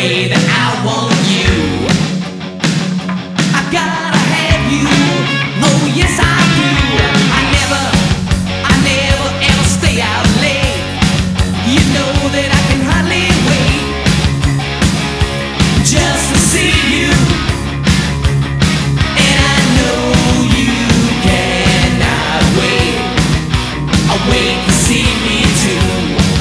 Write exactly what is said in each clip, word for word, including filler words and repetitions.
way that I want you. I gotta have you, oh yes I do. I never, I never ever stay out late. You know that I can hardly wait just to see you. And I know you cannot wait, I'll wait to see me too.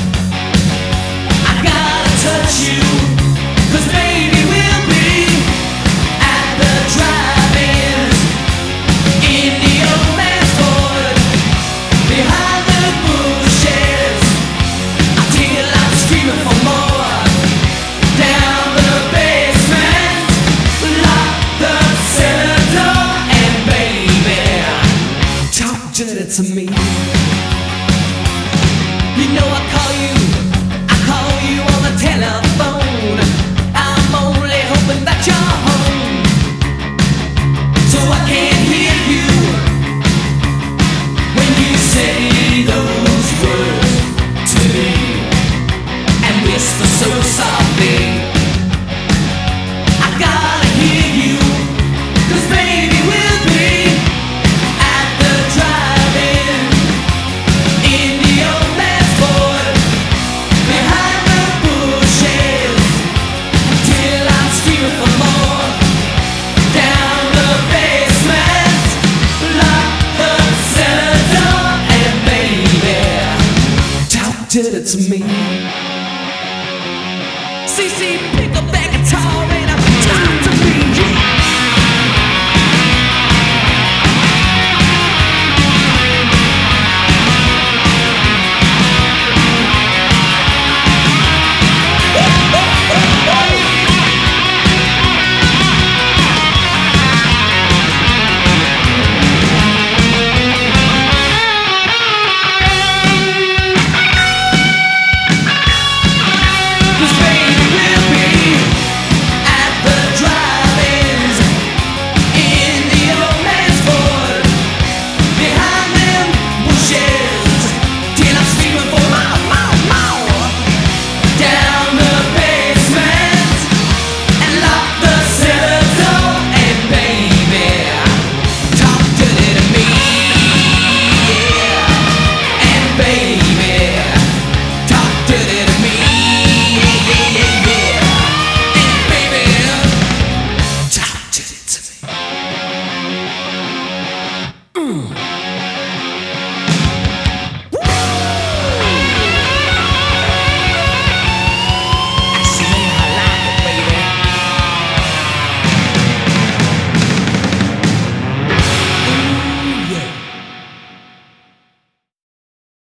I gotta touch you, 'cause baby we'll be at the drive-ins in the old man's Ford, behind the bushes, until I'm screaming for more. Down the basement, lock the cellar door, and baby, talk dirty to me. You know I call you, I call you on the telephone. I'm only hoping that you're home, so I can hear you when you say those words to me, and whisper so softly. I gotta hear you, 'cause baby we'll be at the drive-in in the old man's Ford, behind the bushes, till I'm screaming for more. Down the basement, lock the cellar door, and baby, talk dirty to me. C C